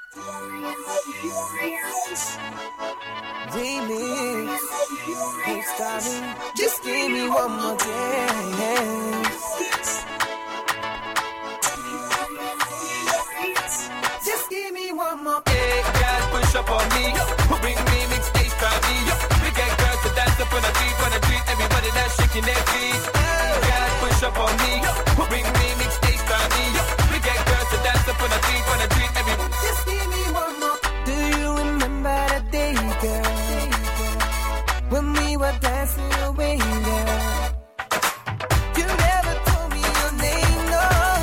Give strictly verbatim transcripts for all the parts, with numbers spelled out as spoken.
Remix. Hey, starting. Just give me one more dance. Just give me one more. Hey, girl, push up on me. Bring me mixtapes from me. We get girls to dance up on the beat, on the beat. Everybody that's shaking their feet. Girl, push up on me. Bring me mixtapes from me. We get girls to dance up on the beat, on the beat. Everybody. Just give me one more. Do you remember that day, girl, when we were dancing away, girl? You never told me your name, no.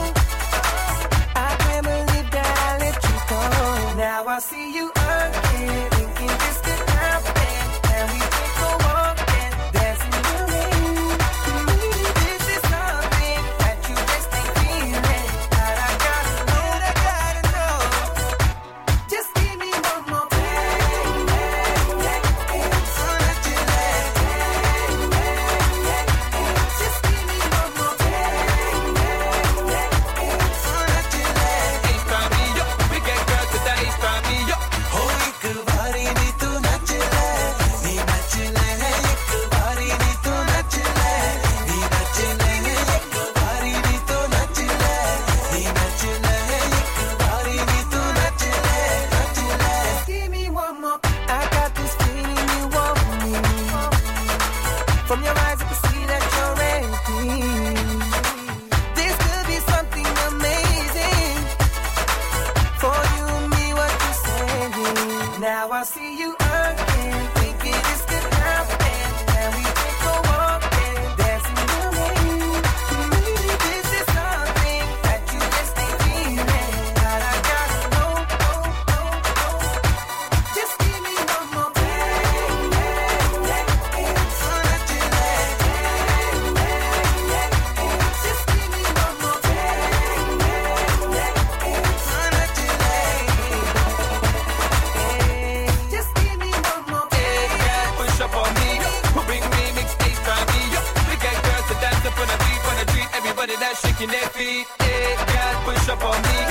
I can't believe that I let you go. Now I see you again, thinking this could happen. And we can go walking, dancing in the rain. Maybe this is something that you just ain't feeling. But I gotta know, I gotta know. Just give me one more bang, bang, bang, bang. So that you let, bang, bang, bang, bang. Just give me one more bang, bang, bang, bang. So that you let. Ace from me, yo. We get girls to dance from me, yo. हो एक बारी नी तू नच ले नी नच ले एक बारी नी तू नच ले नी नच ले एक बारी नी तू नच ले नी नच ले एक बारी नी तू नच ले नच ले Just give me one more. I got this feeling you want me. From your eyes I can see that you're ready. This could be something amazing. For you and me, what you saying? Now I see you again, thinking this could happen. And we can go walking, dancing in the rain. Maybe this is something that you just ain't feeling. But I gotta know, know, know, know. Just give me one more bang, bang, bang, bang. So that you let, bang, bang, bang, bang. Just give me one more bang, bang, bang, bang. So that you let, just give me one more Hey, bang. girl, push up on me. Bring me mixtapes from me, yo. We get girls to dance up on the beat, on the beat. Everybody that's shaking their feet. Hey, girl, push up on me.